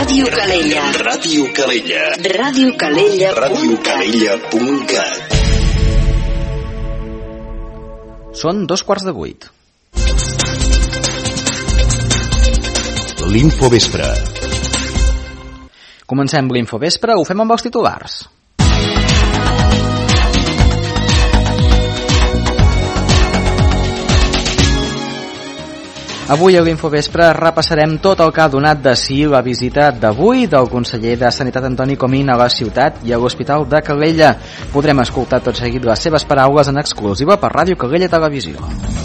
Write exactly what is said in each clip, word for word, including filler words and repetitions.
Ràdio Calella. Ràdio Calella. Ràdio Calella. Ràdio Calella punt cat. Són dos quarts de vuit. L'Infovespre. Comencem l'Infovespre, ho fem amb els titulars. Avui a l'Infovespre repassarem tot el que ha donat de si la visita d'avui del conseller de Sanitat Antoni Comín a la ciutat i a l'Hospital de Calella. Podrem escoltar tot seguit les seves paraules en exclusiva per Ràdio Calella Televisió.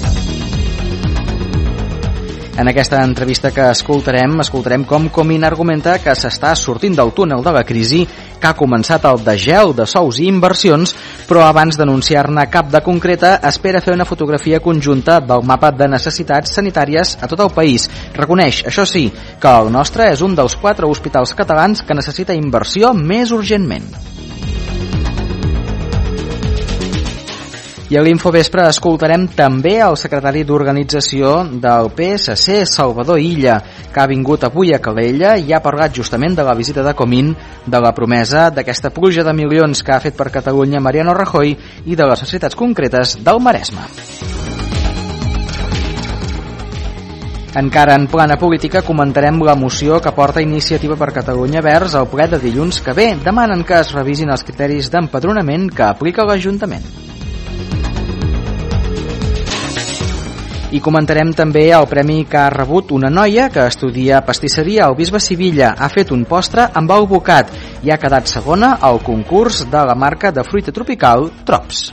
En aquesta entrevista que escoltarem, escoltarem com Comín argumenta que s'està sortint del túnel de la crisi, que ha començat el degel de sous i inversions, però abans d'anunciar-ne cap de concreta, espera fer una fotografia conjunta del mapa de necessitats sanitàries a tot el país. Reconeix, això sí, que el nostre és un dels quatre hospitals catalans que necessita inversió més urgentment. I a l'Infovespre escoltarem també el secretari d'Organització del P S C, Salvador Illa, que ha vingut avui a Calella i ha parlat justament de la visita de Comín, de la promesa d'aquesta pluja de milions que ha fet per Catalunya Mariano Rajoy i de les necessitats concretes del Maresme. Encara en plana política comentarem la moció que porta Iniciativa per Catalunya Verds al ple de dilluns que ve. Demanen que es revisin els criteris d'empadronament que aplica l'Ajuntament. I comentarem també el premi que ha rebut una noia que estudia pastisseria al Bisbe Sivilla. Ha fet un postre amb alvocat i ha quedat segona al concurs de la marca de fruita tropical Trops.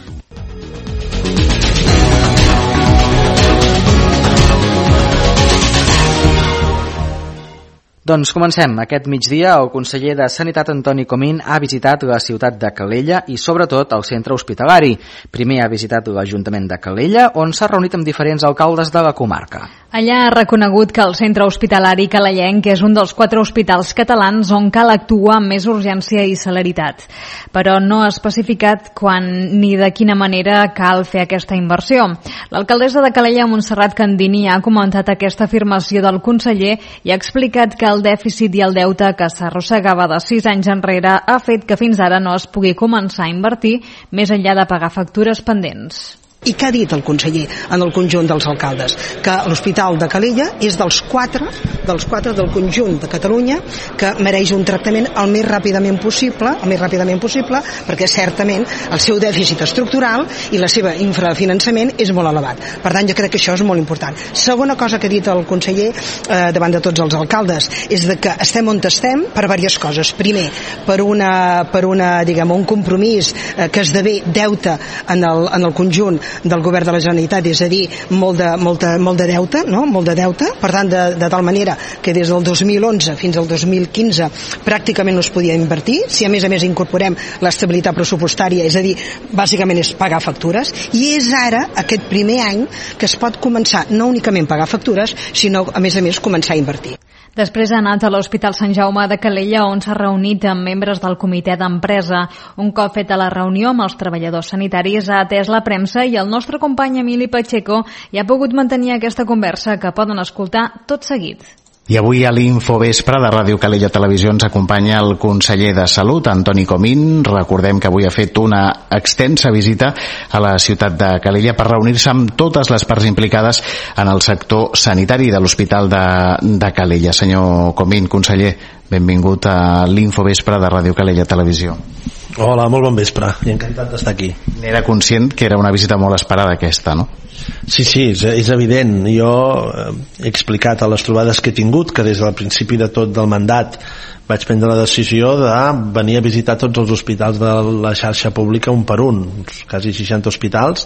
Doncs comencem. Aquest migdia el conseller de Sanitat Antoni Comín ha visitat la ciutat de Calella i sobretot el centre hospitalari. Primer ha visitat l'Ajuntament de Calella, on s'ha reunit amb diferents alcaldes de la comarca. Allà ha reconegut que el centre hospitalari calellenc és un dels quatre hospitals catalans on cal actuar amb més urgència i celeritat. Però no ha especificat quan ni de quina manera cal fer aquesta inversió. L'alcaldessa de Calella, Montserrat Candini, ha comentat aquesta afirmació del conseller i ha explicat que el dèficit i el deute que s'arrossegava de sis anys enrere ha fet que fins ara no es pugui començar a invertir més enllà de pagar factures pendents. I què ha dit el conseller en el conjunt dels alcaldes? Que l'Hospital de Calella és dels quatre, dels quatre del conjunt de Catalunya que mereix un tractament el més ràpidament possible, el més ràpidament possible, perquè certament el seu dèficit estructural i la seva infrafinançament és molt elevat. Per tant, jo crec que això és molt important. Segona cosa que ha dit el conseller eh, davant de tots els alcaldes és de que estem on estem per diverses coses. Primer, per una, per una diguem, un compromís eh, que esdevé deute en el, en el conjunt del govern de la Generalitat, és a dir, molt de, molt de, molt de deute, no? Molt de deute, per tant, de, de tal manera que des del dos mil onze fins al dos mil quinze pràcticament no es podia invertir. Si a més a més incorporem l'estabilitat pressupostària, és a dir, bàsicament és pagar factures, i és ara, aquest primer any, que es pot començar no únicament a pagar factures, sinó a més a més començar a invertir. Després ha anat a l'Hospital Sant Jaume de Calella, on s'ha reunit amb membres del comitè d'empresa. Un cop feta la reunió amb els treballadors sanitaris, ha atès la premsa i el nostre company Emili Pacheco hi ha pogut mantenir aquesta conversa que poden escoltar tot seguit. I avui a l'Infovespre de Ràdio Calella Televisió ens acompanya el conseller de Salut, Antoni Comín. Recordem que avui ha fet una extensa visita a la ciutat de Calella per reunir-se amb totes les parts implicades en el sector sanitari de l'Hospital de, de Calella. Senyor Comín, conseller, benvingut a l'Infovespre de Ràdio Calella Televisió. Hola, molt bon vespre i encantat d'estar aquí. Era conscient que era una visita molt esperada aquesta, no? Sí, sí, és, és evident. Jo eh, he explicat a les trobades que he tingut que des del principi de tot del mandat vaig prendre la decisió de venir a visitar tots els hospitals de la xarxa pública un per un, quasi seixanta hospitals,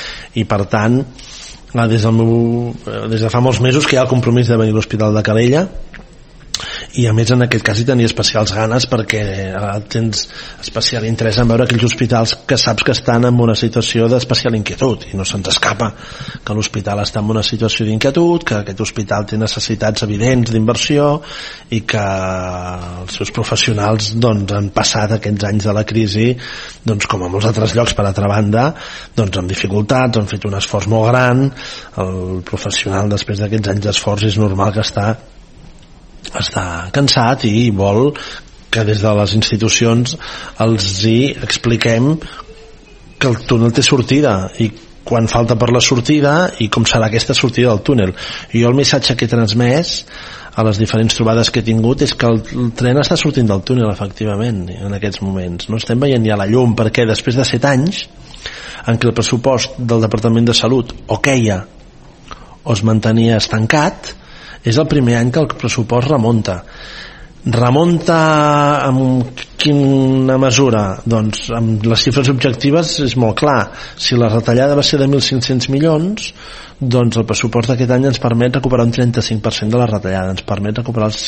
i per tant des, del meu, des de fa molts mesos que hi ha el compromís de venir a l'Hospital de Calella, i a més en aquest cas hi tenia especials ganes perquè tens especial interès en veure aquells hospitals que saps que estan en una situació d'especial inquietud, i no se'ns escapa que l'hospital està en una situació d'inquietud, que aquest hospital té necessitats evidents d'inversió i que els seus professionals doncs, han passat aquests anys de la crisi doncs, com a molts altres llocs per altra banda doncs, amb dificultats, han fet un esforç molt gran. El professional després d'aquests anys d'esforç és normal que està està cansat i vol que des de les institucions els hi expliquem que el túnel té sortida i quan falta per la sortida i com serà aquesta sortida del túnel. I jo el missatge que he transmès a les diferents trobades que he tingut és que el, el tren està sortint del túnel efectivament en aquests moments, no estem veient ja la llum, perquè després de set anys en què el pressupost del Departament de Salut o queia o es mantenia estancat, és el primer any que el pressupost remunta. Remunta amb quina mesura? Doncs amb les xifres objectives és molt clar. Si la retallada va ser de mil cinc-cents milions, doncs el pressupost d'aquest any ens permet recuperar un trenta-cinc per cent de la retallada, ens permet recuperar els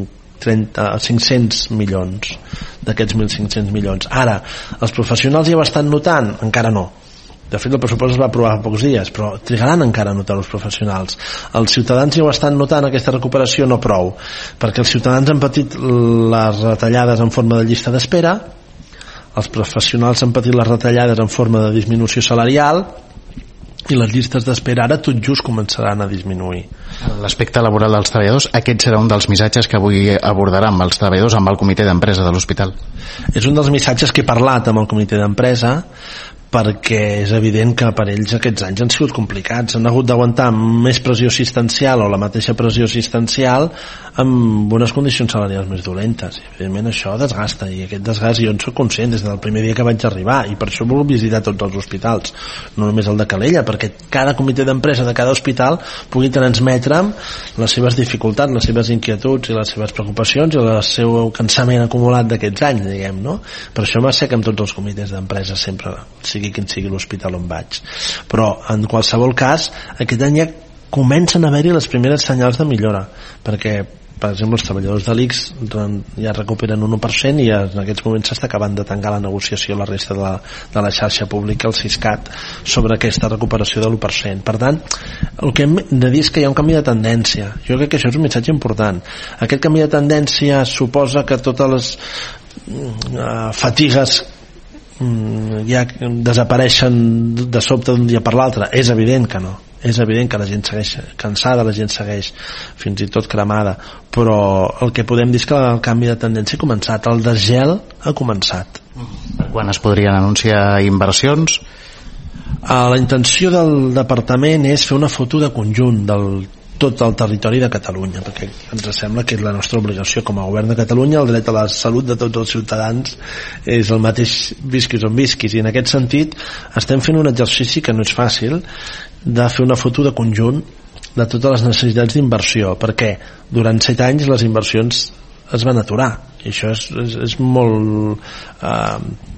cinc-cents milions d'aquests mil cinc-cents milions. Ara, els professionals ja ho estan notant? Encara no. De fet, el pressupost es va aprovar fa pocs dies, però trigaran encara a notar els professionals. Els ciutadans ja ho estan notant, aquesta recuperació, no prou, perquè els ciutadans han patit les retallades en forma de llista d'espera, els professionals han patit les retallades en forma de disminució salarial, i les llistes d'espera ara tot just començaran a disminuir. L'aspecte laboral dels treballadors, aquest serà un dels missatges que avui abordarà amb els treballadors, amb el comitè d'empresa de l'hospital. És un dels missatges que he parlat amb el comitè d'empresa, perquè és evident que per ells aquests anys han sigut complicats, han hagut d'aguantar més pressió assistencial o la mateixa pressió assistencial amb unes condicions salarials més dolentes, i evidentment això desgasta, i aquest desgast jo en soc conscient des del primer dia que vaig arribar, i per això vol visitar tots els hospitals, no només el de Calella, perquè cada comitè d'empresa de cada hospital pugui transmetre'm les seves dificultats, les seves inquietuds i les seves preocupacions i el seu cansament acumulat d'aquests anys, diguem, no? Per això m'assec amb tots els comitès d'empresa sempre, sigui quin sigui l'hospital on vaig. Però en qualsevol cas aquest any ja comencen a haver-hi les primeres senyals de millora, perquè per exemple els treballadors de l'I C S ja recuperen un u per cent i en aquests moments s'està acabant de tancar la negociació a la resta de la, de la xarxa pública, el Siscat, sobre aquesta recuperació de l'u per cent. Per tant, el que hem de dir és que hi ha un canvi de tendència. Jo crec que això és un missatge important. Aquest canvi de tendència suposa que totes les uh, fatigues ja desapareixen de sobte d'un dia per l'altre. És evident que no, és evident que la gent segueix cansada, la gent segueix fins i tot cremada, però el que podem dir és que el canvi de tendència ha començat, el desgel ha començat. Quan es podrien anunciar inversions? La intenció del departament és fer una foto de conjunt del tot el territori de Catalunya, perquè ens sembla que és la nostra obligació com a govern de Catalunya. El dret a la salut de tots els ciutadans és el mateix visquis on visquis, i en aquest sentit estem fent un exercici que no és fàcil, de fer una foto de conjunt de totes les necessitats d'inversió, perquè durant set anys les inversions es van aturar, i això és, és, és molt eh,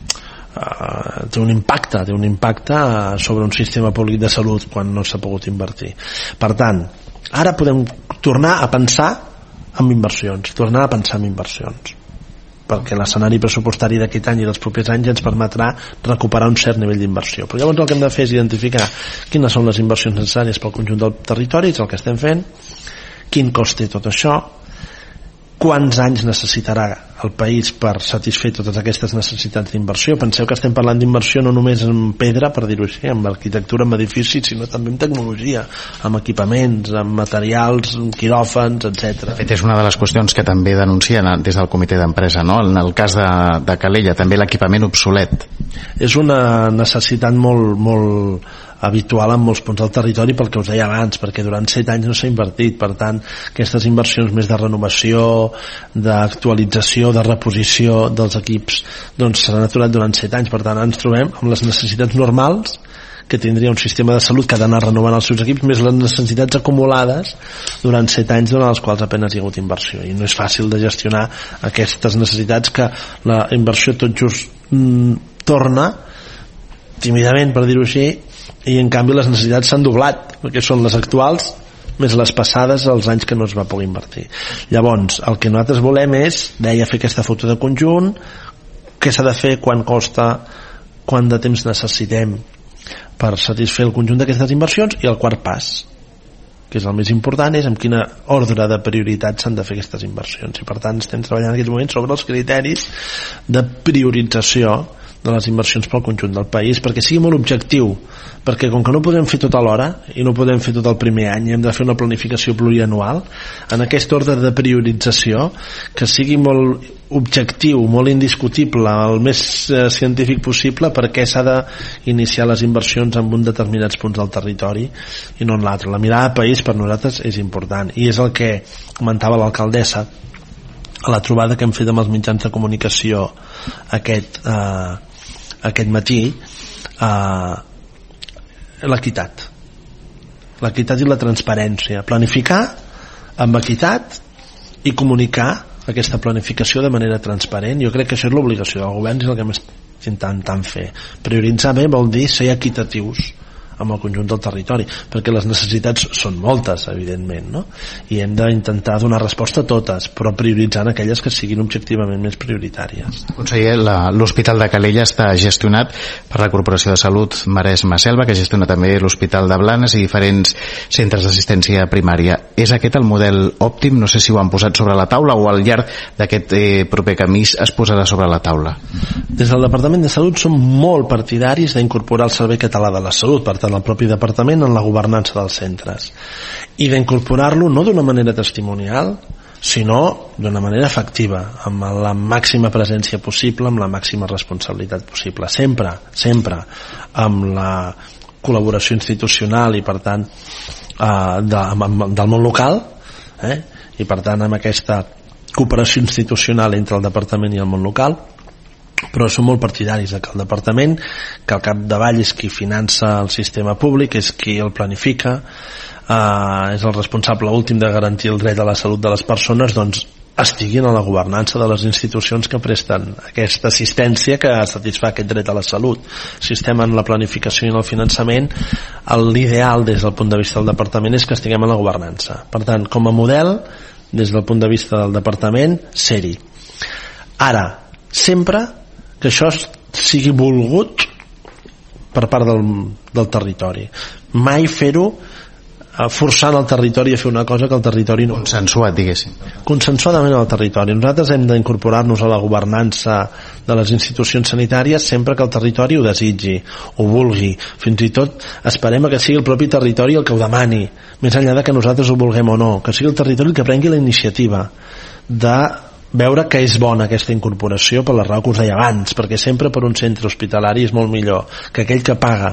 Uh, té un impacte té un impacte sobre un sistema públic de salut quan no s'ha pogut invertir. Per tant, ara podem tornar a pensar en inversions, tornar a pensar en inversions, perquè l'escenari pressupostari d'aquest any i dels propers anys ens permetrà recuperar un cert nivell d'inversió. Però llavors el que hem de fer és identificar quines són les inversions necessàries pel conjunt del territori, és el que estem fent, quin cost té tot això, quants anys necessitarà el país per satisfer totes aquestes necessitats d'inversió. Penseu que estem parlant d'inversió no només en pedra, per dir-ho així, en arquitectura, en edificis, sinó també en tecnologia, en equipaments, en materials, en quiròfans, etcètera. De fet, és una de les qüestions que també denuncien des del comitè d'empresa, no? En el cas de, de Calella, també l'equipament obsolet. És una necessitat molt, molt habitual en molts punts del territori, pel que us deia abans, perquè durant set anys no s'ha invertit. Per tant, aquestes inversions més de renovació, d'actualització, de reposició dels equips, doncs s'han aturat durant set anys. Per tant, ens trobem amb les necessitats normals que tindria un sistema de salut que ha d'anar renovant els seus equips, més les necessitats acumulades durant set anys, durant els quals apenas hi ha hagut inversió, i no és fàcil de gestionar aquestes necessitats, que la inversió tot just mm, torna tímidament, per dir-ho així, i en canvi les necessitats s'han doblat, perquè són les actuals més les passades els anys que no es va poder invertir. Llavors, el que nosaltres volem és, deia, fer aquesta foto de conjunt, què s'ha de fer, quan costa, quant de temps necessitem per satisfer el conjunt d'aquestes inversions, i el quart pas, que és el més important, és en quina ordre de prioritat s'han de fer aquestes inversions. I per tant estem treballant en aquests moments sobre els criteris de priorització de les inversions pel conjunt del país, perquè sigui molt objectiu, perquè com que no podem fer tot alhora i no podem fer tot el primer any i hem de fer una planificació plurianual, en aquest ordre de priorització que sigui molt objectiu, molt indiscutible, el més eh, científic possible, perquè s'ha d'iniciar les inversions en un determinats punts del territori i no en l'altre. La mirada de país per nosaltres és important i és el que comentava l'alcaldessa a la trobada que hem fet amb els mitjans de comunicació aquest, eh, aquest matí, eh, l'equitat l'equitat i la transparència, planificar amb equitat i comunicar aquesta planificació de manera transparent. Jo crec que això és l'obligació del govern i és el que hem estat intentant fer. Prioritzar bé vol dir ser equitatius amb el conjunt del territori, perquè les necessitats són moltes, evidentment, no? I hem d'intentar donar resposta a totes, però prioritzant aquelles que siguin objectivament més prioritàries. Conseller, l'Hospital de Calella està gestionat per la Corporació de Salut Maresme Selva, que gestiona també l'Hospital de Blanes i diferents centres d'assistència primària. És aquest el model òptim? No sé si ho han posat sobre la taula o al llarg d'aquest eh, proper camí es posarà sobre la taula. Des del Departament de Salut som molt partidaris d'incorporar el Servei Català de la Salut, per tant el propi departament, en la governança dels centres, i d'incorporar-lo no d'una manera testimonial, sinó d'una manera efectiva, amb la màxima presència possible, amb la màxima responsabilitat possible, sempre, sempre amb la col·laboració institucional i per tant eh, de, amb, del món local, eh? I per tant amb aquesta cooperació institucional entre el departament i el món local. Però som molt partidaris que el departament, que al capdavall és qui finança el sistema públic, és qui el planifica, eh, és el responsable últim de garantir el dret a la salut de les persones, doncs estiguin a la governança de les institucions que presten aquesta assistència que satisfà aquest dret a la salut. Si estem en la planificació i en el finançament, l'ideal des del punt de vista del departament és que estiguem en la governança. Per tant, com a model, des del punt de vista del departament, ser-hi. Ara, sempre que això sigui volgut per part del, del territori, mai fer-ho forçant el territori a fer una cosa que el territori no... Consensuat, diguéssim. Consensuadament al territori. Nosaltres hem d'incorporar-nos a la governança de les institucions sanitàries sempre que el territori ho desitgi, ho vulgui. Fins i tot esperem que sigui el propi territori el que ho demani, més enllà de que nosaltres ho vulguem o no, que sigui el territori el que prengui la iniciativa de veure que és bona aquesta incorporació per la raó que us deia abans, perquè sempre per un centre hospitalari és molt millor que aquell que paga,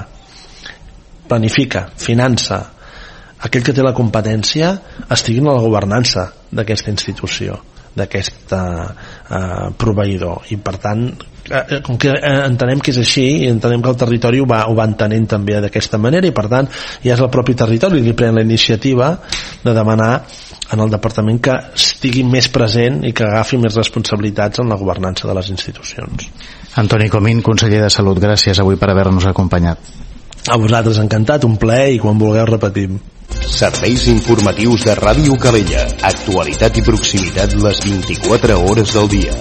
planifica, finança, aquell que té la competència estigui a la governança d'aquesta institució, d'aquest eh, proveïdor. I per tant, eh, com que eh, entenem que és així i entenem que el territori ho va, ho va entenent també d'aquesta manera, i per tant ja és el propi territori qui pren la iniciativa de demanar en el departament que estigui més present i que agafi més responsabilitats en la governança de les institucions. Antoni Comín, conseller de Salut, gràcies avui per haver-nos acompanyat. A vosaltres, encantat, un plaer, i quan vulgueu repetim. Serveis informatius de Ràdio Calella. Actualitat i proximitat les vint-i-quatre hores del dia.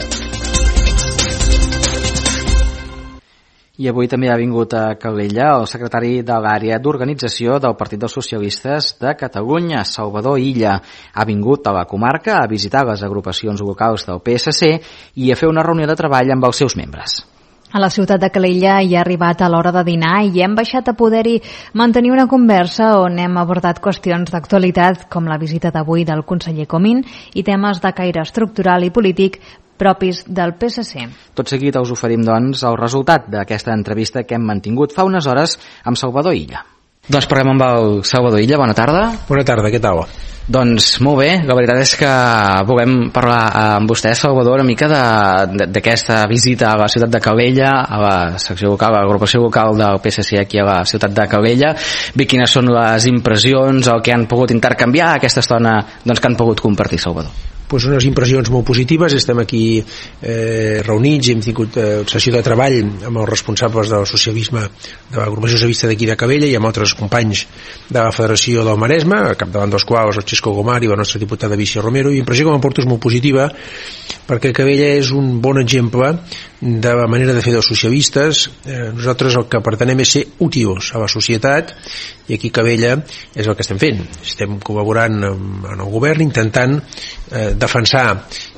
I avui també ha vingut a Calella el secretari de l'àrea d'organització del Partit dels Socialistes de Catalunya, Salvador Illa. Ha vingut a la comarca a visitar les agrupacions locals del P S C i a fer una reunió de treball amb els seus membres. A la ciutat de Calella hi ha arribat a l'hora de dinar i hem baixat a poder-hi mantenir una conversa on hem abordat qüestions d'actualitat com la visita d'avui del conseller Comín i temes de caire estructural i polític propis del P S C. Tot seguit us oferim, doncs, el resultat d'aquesta entrevista que hem mantingut fa unes hores amb Salvador Illa. Doncs parlem amb el Salvador Illa. Bona tarda. Bona tarda, què tal? Doncs molt bé, la veritat és que volem parlar amb vostè, Salvador, una mica d'aquesta visita a la ciutat de Calella, a la secció local, a l'agrupació local del P S C aquí a la ciutat de Calella. Bé, quines són les impressions, el que han pogut intercanviar aquesta estona, doncs, que han pogut compartir, Salvador? Pues unes impressions molt positives. Estem aquí eh, reunits, hem tingut eh, sessió de treball amb els responsables del socialisme de l'agrupació socialista d'aquí de Calella i amb altres companys de la Federació del Maresme, al capdavant dels quals el Xesco Gomar i la nostra diputada Vícia Romero, i l'impressió que m'emporto és molt positiva perquè Calella és un bon exemple de la manera de fer dels socialistes. Eh, nosaltres el que pretenem és ser útils a la societat i aquí Calella és el que estem fent. Estem col·laborant amb, amb el govern intentant eh, defensar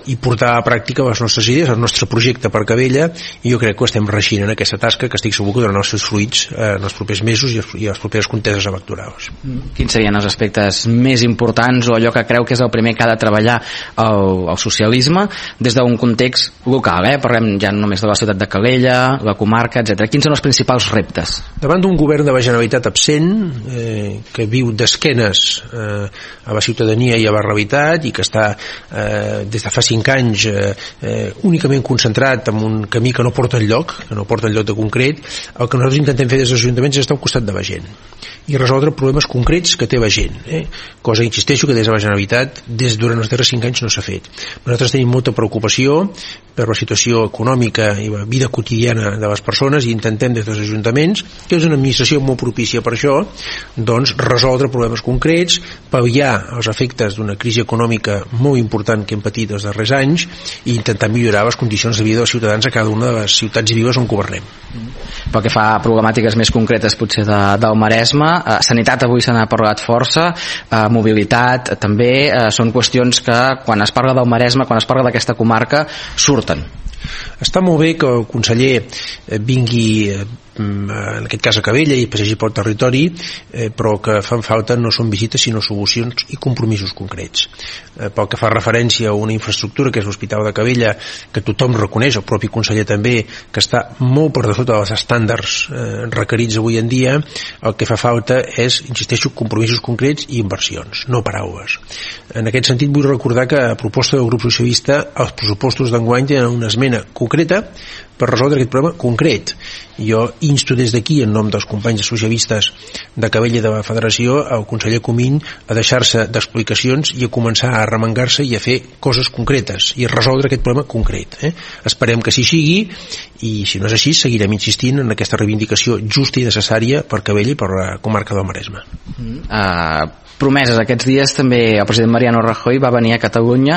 i portar a pràctica les nostres idees, el nostre projecte per Cabella, i jo crec que estem reixint en aquesta tasca que estic segur que donarà els seus fruits eh, en els propers mesos i, i les properes conteses electorals. Quins serien els aspectes més importants o allò que creu que és el primer que ha de treballar el, el socialisme des d'un context local, eh? Parlem ja només de la ciutat de Calella, la comarca, etcètera. Quins són els principals reptes? Davant d'un govern de la Generalitat absent, eh, que viu d'esquenes eh, a la ciutadania i a la realitat i que està eh, des de fa cinc anys eh, eh, únicament concentrat en un camí que no porta enlloc, que no porta enlloc de concret, el que nosaltres intentem fer des dels ajuntaments és estar al costat de la gent i resoldre problemes concrets que té la gent, eh? Cosa, insisteixo, que des de la Generalitat des durant els darrers cinc anys no s'ha fet. Nosaltres tenim molta preocupació per la situació econòmica i la vida quotidiana de les persones i intentem des dels ajuntaments, que és una administració molt propícia per això, doncs resoldre problemes concrets, pal·liar els efectes d'una crisi econòmica molt important que hem patit els darrers anys i intentar millorar les condicions de vida dels ciutadans a cada una de les ciutats i viles on governem. Pel que fa a problemàtiques més concretes potser de, del Maresme, eh, sanitat avui se n'ha parlat força, eh, mobilitat també, eh, són qüestions que quan es parla del Maresme, quan es parla d'aquesta comarca, surten. Està molt bé que el conseller vingui en aquest cas a Cabella i passegi pel territori, eh, però que fan falta no són visites sinó solucions i compromisos concrets. Eh, pel que fa referència a una infraestructura que és l'Hospital de Cabella, que tothom reconeix, el propi conseller també, que està molt per sota dels estàndards eh, requerits avui en dia, el que fa falta és, insisteixo, compromisos concrets i inversions, no paraules. En aquest sentit vull recordar que a proposta del grup socialista els pressupostos d'enguany tenen una esmena concreta per resoldre aquest problema concret. Jo insto des d'aquí, en nom dels companys socialistes de Cabella i de la Federació, al conseller Comín a deixar-se d'explicacions i a començar a arremangar-se i a fer coses concretes i a resoldre aquest problema concret. Eh? Esperem que així sigui i, si no és així, seguirem insistint en aquesta reivindicació justa i necessària per Cabella i per la comarca del Maresme. Mm, uh... promeses. Aquests dies també el president Mariano Rajoy va venir a Catalunya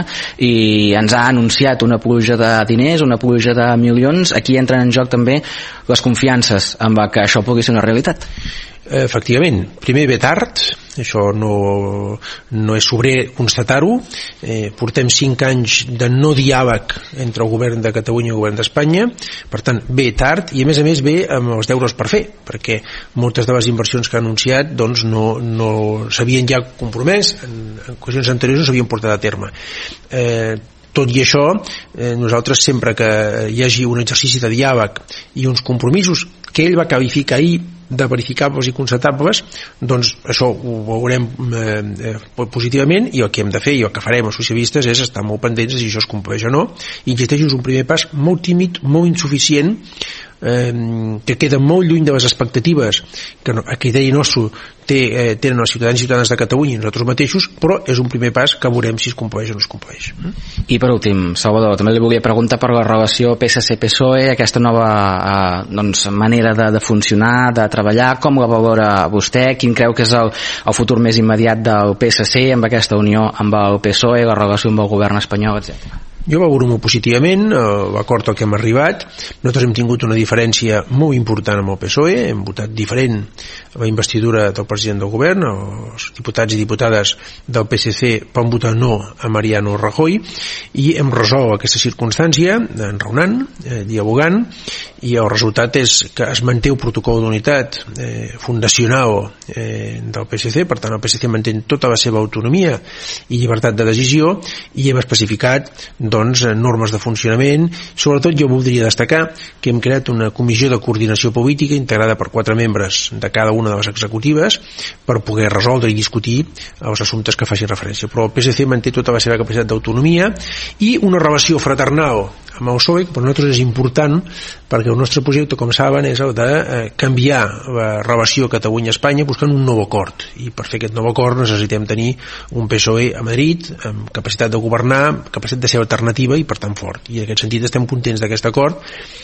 i ens ha anunciat una pluja de diners, una pluja de milions. Aquí entren en joc també les confiances amb que això pugui ser una realitat. Efectivament, primer ve tard, això no, no és sobrer constatar-ho. Eh, portem cinc anys de no diàleg entre el govern de Catalunya i el govern d'Espanya, per tant ve tard i a més a més ve amb els deures per fer, perquè moltes de les inversions que ha anunciat doncs no, no s'havien ja compromès, en, en qüestions anteriors no s'havien portat a terme. Eh, Tot i això, eh, nosaltres sempre que hi hagi un exercici de diàleg i uns compromisos que ell va qualificar ahir de verificables i constatables, doncs això ho veurem eh, positivament i el que hem de fer i el que farem els socialistes és estar molt pendents si això es compleix o no. I insisteixo, és un primer pas molt tímid, molt insuficient, eh, que queda molt lluny de les expectatives que no, a criteri nostre té, eh, tenen els ciutadans i ciutadanes de Catalunya i nosaltres mateixos, però és un primer pas que veurem si es compleix o no es compleix. I per últim, Salvador, també li volia preguntar per la relació P S C P S O E, aquesta nova eh, doncs, manera de, de funcionar, de treballar, com la valora vostè? Quin creu que és el, el futur més immediat del P S C amb aquesta unió amb el P S O E, la relació amb el govern espanyol, etcètera? Jo valoro molt positivament l'acord al que hem arribat. Nosaltres hem tingut una diferència molt important amb el P S O E, hem votat diferent la investidura del president del govern, els diputats i diputades del P S C van votar no a Mariano Rajoy i hem resolt aquesta circumstància enraonant, eh, dialogant, i el resultat és que es manté el protocol d'unitat eh, fundacional eh, del P S C, per tant el P S C manté tota la seva autonomia i llibertat de decisió i hem especificat doncs, normes de funcionament. Sobretot jo voldria destacar que hem creat una comissió de coordinació política integrada per quatre membres de cada una de les executives per poder resoldre i discutir els assumptes que facin referència. Però el P S C manté tota la seva capacitat d'autonomia i una relació fraternal amb el P S O E, que per nosaltres és important perquè el nostre projecte, com saben, és el de eh, canviar la relació Catalunya-Espanya buscant un nou acord, i per fer aquest nou acord necessitem tenir un P S O E a Madrid amb capacitat de governar, capacitat de ser alternativa i per tant fort, i en aquest sentit estem contents d'aquest acord.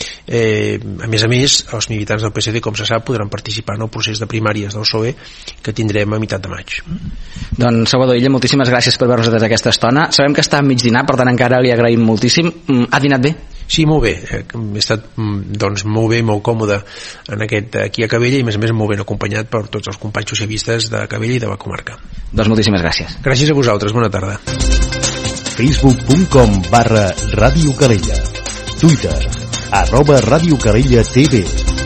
Eh, a més a més, els militants del P S C, com se sap, podran participar en el procés de primàries del P S O E que tindrem a meitat de maig. Doncs Salvador Illa, moltíssimes gràcies per veure-nos des d'aquesta estona. Sabem que està a mig dinar, per tant encara li agraïm moltíssim. Ha dinat bé? Sí, molt bé. He estat doncs, molt bé, molt còmode en aquest, aquí a Cabella i a més a més molt ben acompanyat per tots els companys socialistes de Cabella i de la comarca. Doncs moltíssimes gràcies. Gràcies a vosaltres, bona tarda. facebook punt com barra Ràdio Calella. Twitter, arroba Ràdio Calella T V.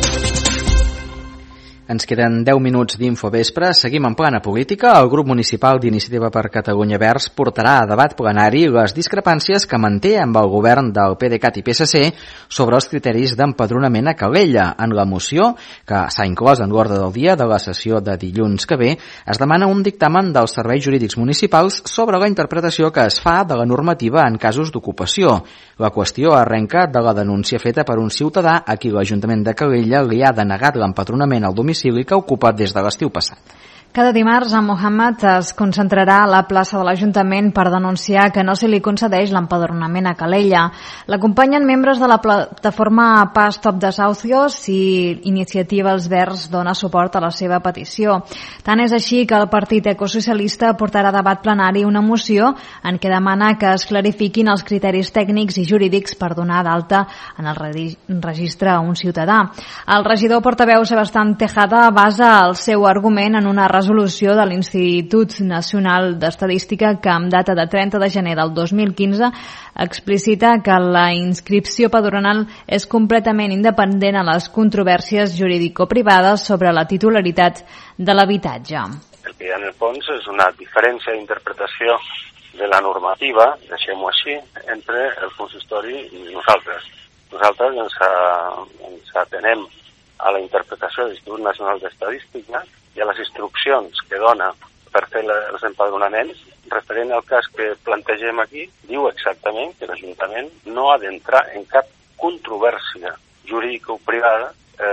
Ens queden deu minuts d'infovespre. Seguim en plana política. El grup municipal d'Iniciativa per Catalunya Verds portarà a debat plenari les discrepàncies que manté amb el govern del PDeCAT i P S C sobre els criteris d'empadronament a Calella. En la moció, que s'ha inclòs en l'ordre del dia de la sessió de dilluns que ve, es demana un dictamen dels serveis jurídics municipals sobre la interpretació que es fa de la normativa en casos d'ocupació. La qüestió arrenca de la denúncia feta per un ciutadà a qui l'Ajuntament de Calella li ha denegat l'empadronament al domicili que ha ocupat des de l'estiu passat. Cada dimarts, en Mohamed es concentrarà a la plaça de l'Ajuntament per denunciar que no se li concedeix l'empadronament a Calella. L'acompanyen membres de la plataforma Pas Stop Desahucios i Iniciativa Els Verds dona suport a la seva petició. Tant és així que el Partit Ecosocialista portarà a debat plenari una moció en què demana que es clarifiquin els criteris tècnics i jurídics per donar d'alta en el registre a un ciutadà. El regidor portaveu Sebastián Tejada basa el seu argument en una resolució resolució de l'Institut Nacional d'Estadística que amb data de trenta de gener del dos mil quinze explicita que la inscripció padronal és completament independent a les controvèrsies jurídico-privades sobre la titularitat de l'habitatge. El que hi ha en el fons és una diferència d'interpretació de la normativa, deixem-ho així, entre el consistori i nosaltres. Nosaltres ens, a, ens atenem a la interpretació de l'Institut Nacional d'Estadística i a les instruccions que dona per fer els empadronaments, referent al cas que plantegem aquí, diu exactament que l'Ajuntament no ha d'entrar en cap controvèrsia jurídica o privada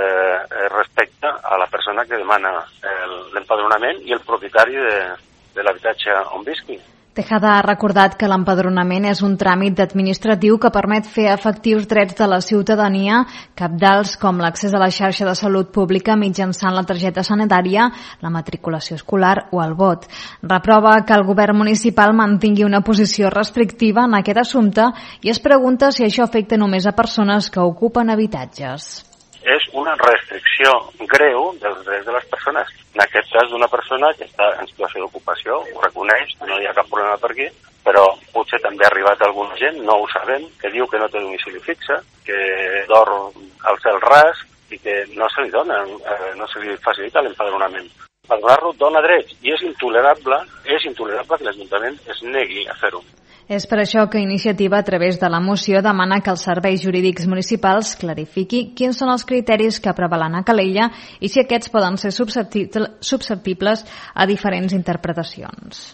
eh, respecte a la persona que demana l'empadronament i el propietari de, de l'habitatge on visqui. Tejada ha recordat que l'empadronament és un tràmit administratiu que permet fer efectius drets de la ciutadania, cabdals com l'accés a la xarxa de salut pública mitjançant la targeta sanitària, la matriculació escolar o el vot. Reprova que el govern municipal mantingui una posició restrictiva en aquest assumpte i es pregunta si això afecta només a persones que ocupen habitatges. És una restricció greu dels drets de les persones. En aquest cas, d'una persona que està en situació d'ocupació, ho reconeix, no hi ha cap problema per aquí, però potser també ha arribat alguna gent, no ho sabem, que diu que no té domicili fixe, que dorm al cel ras i que no se li dona, eh, no se li facilita l'empadronament. Empadronar-lo dona drets i és intolerable, és intolerable que l'Ajuntament es negui a fer-ho. És per això que Iniciativa, a través de la moció, demana que els serveis jurídics municipals clarifiqui quins són els criteris que prevalen a Calella i si aquests poden ser susceptibles a diferents interpretacions.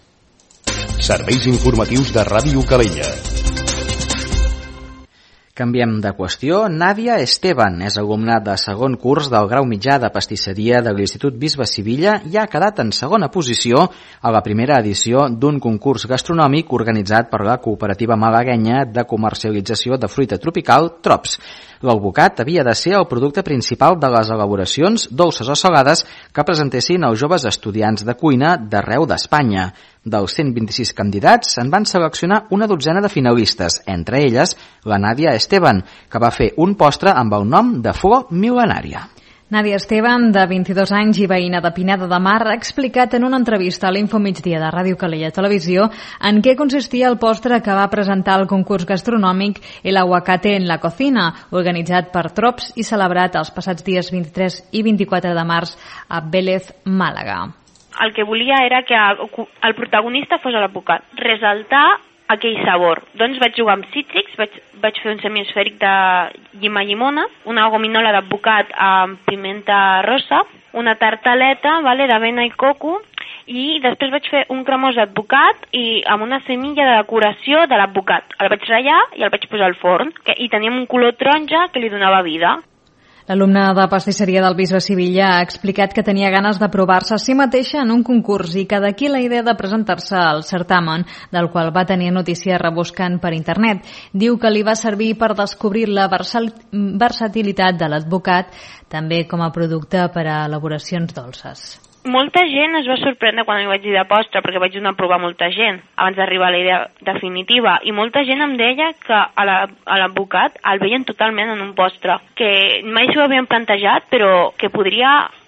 Serveis informatius de Ràdio Calella. Canviem de qüestió. Nàdia Esteban és alumna de segon curs del grau mitjà de pastisseria de l'Institut Bisbe Sivilla i ha quedat en segona posició a la primera edició d'un concurs gastronòmic organitzat per la cooperativa malaguenya de comercialització de fruita tropical Trops. L'alvocat havia de ser el producte principal de les elaboracions dolces o salades que presentessin els joves estudiants de cuina d'arreu d'Espanya. Dels cent vint-i-sis candidats se'n van seleccionar una dotzena de finalistes, entre elles la Nàdia Esteban, que va fer un postre amb el nom de flor mil·lenària. Nàdia Esteban, de vint-i-dos anys i veïna de Pineda de Mar, ha explicat en una entrevista a l'Infomigdia de Ràdio Calella Televisió en què consistia el postre que va presentar el concurs gastronòmic El Aguacate en la Cocina, organitzat per Trops i celebrat els passats dies vint-i-tres i vint-i-quatre de març a Vélez, Màlaga. El que volia era que el protagonista fos l'advocat, ressaltar aquell sabor. Doncs vaig jugar amb cítrics, vaig, vaig fer un semiesfèric de llima llimona, una gominola d'advocat amb pimenta rosa, una tartaleta, vale, d'avena i coco, i després vaig fer un cremós d'advocat i amb una semilla de decoració de l'advocat. El vaig ratllar i el vaig posar al forn, que, i teníem un color taronja que li donava vida. L'alumne de pastisseria del Bisbe Sivilla ha explicat que tenia ganes de provar-se a si mateixa en un concurs i que d'aquí la idea de presentar-se al certamen, del qual va tenir notícia rebuscant per internet. Diu que li va servir per descobrir la versatilitat de l'advocat, també com a producte per a elaboracions dolces. Molta gent es va sorprendre quan li vaig dir de postre, perquè vaig donar a provar molta gent abans d'arribar a la idea definitiva, i molta gent em deia que a l'advocat el veien totalment en un postre, que mai s'ho havien plantejat, però que podria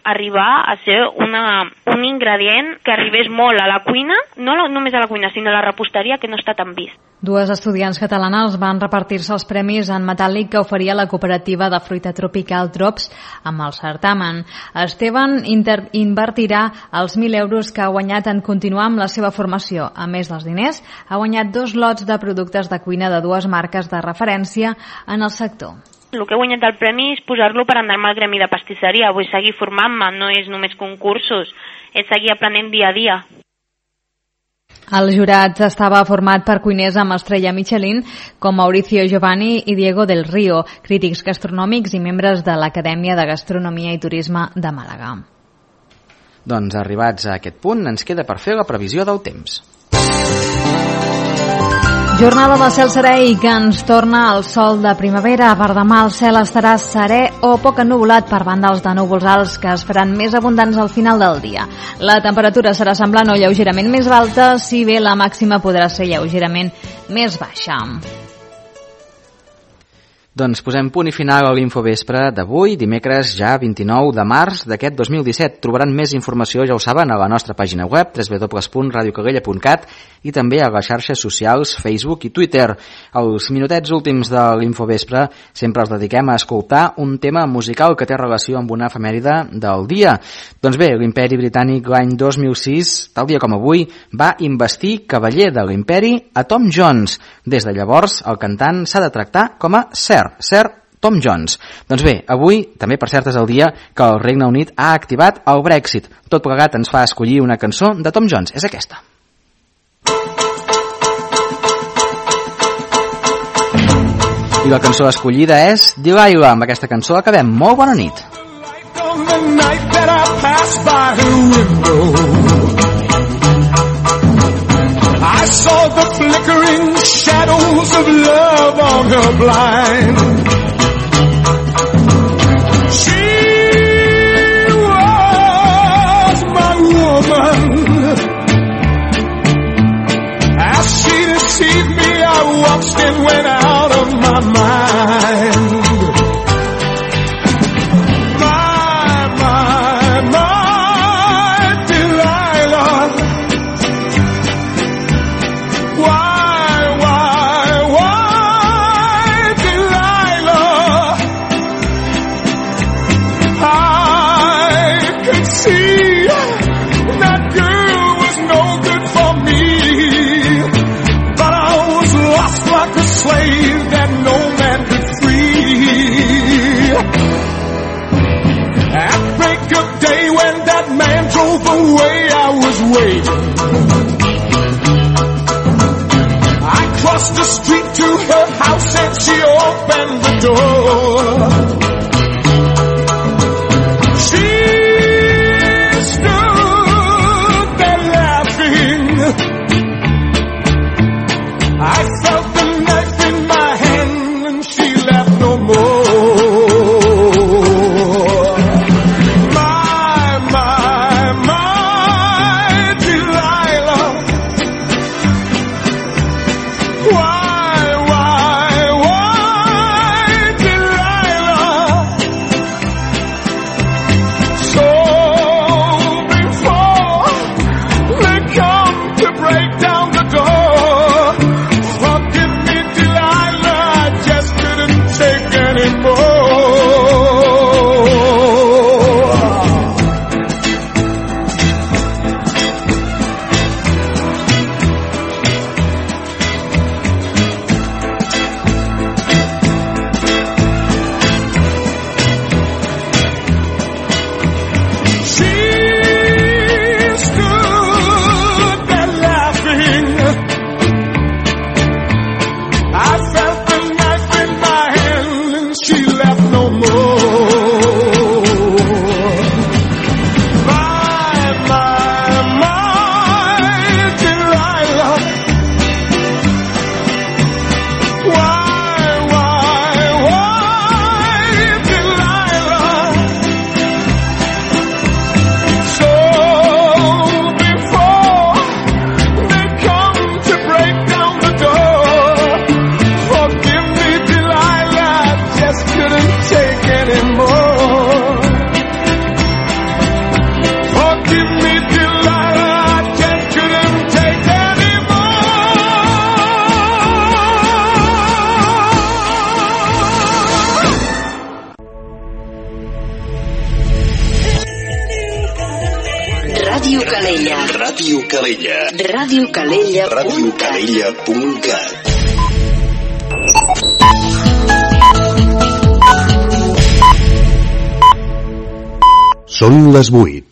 arribar a ser una, un ingredient que arribés molt a la cuina, no només a la cuina, sinó a la reposteria, que no està tan vist. Dues estudiants catalanes van repartir-se els premis en metàl·lic que oferia la cooperativa de fruita tropical Drops amb el certamen. Esteban inter- invertirà els mil euros que ha guanyat en continuar amb la seva formació. A més dels diners, ha guanyat dos lots de productes de cuina de dues marques de referència en el sector. El que he guanyat del premi és posar-lo per anar-me al gremi de pastisseria. Vull seguir formant-me, no és només concursos, és seguir aprenent dia a dia. El jurat estava format per cuiners amb estrella Michelin com Mauricio Giovanni i Diego del Río, crítics gastronòmics i membres de l'Acadèmia de Gastronomia i Turisme de Màlaga. Doncs arribats a aquest punt ens queda per fer la previsió del temps. Jornada de cel serè i que ens torna el sol de primavera. Per demà el cel estarà serè o poc ennuvolat per banda dels de núvols alts que es faran més abundants al final del dia. La temperatura serà semblant o lleugerament més alta, si bé la màxima podrà ser lleugerament més baixa. Doncs posem punt i final a l'Infovespre d'avui, dimecres ja vint-i-nou de març d'aquest dos mil disset. Trobaran més informació, ja ho saben, a la nostra pàgina web w w w punt radio calella punt cat i també a les xarxes socials Facebook i Twitter. Els minutets últims de l'Infovespre sempre els dediquem a escoltar un tema musical que té relació amb una efemèride del dia. Doncs bé, l'Imperi Britànic l'any dos mil sis, tal dia com avui, va investir cavaller de l'Imperi a Tom Jones. Des de llavors, el cantant s'ha de tractar com a Sir, Sir Tom Jones. Doncs bé, avui, també per cert és el dia que el Regne Unit ha activat el Brexit. Tot plegat ens fa escollir una cançó de Tom Jones. És aquesta. I la cançó escollida és Delilah. Amb aquesta cançó acabem. Molt bona nit. I saw the flickering shadows of love on her blind. She was my woman. As she deceived me, I watched and went out of my mind. My, my, my Delilah. Why, why, why, Delilah? I could see that girl was no good for me, but I was lost like a slave that no man could free. At break of day when that man drove away, I was waiting. Crossed the street to her house and she opened the door. She stood there laughing. I felt the knife in my hand and she laughed no more. My, my, my Delilah. Why, why, Ràdio Calella. Ràdio Calella. ràdio calella punt cat. Són les vuit.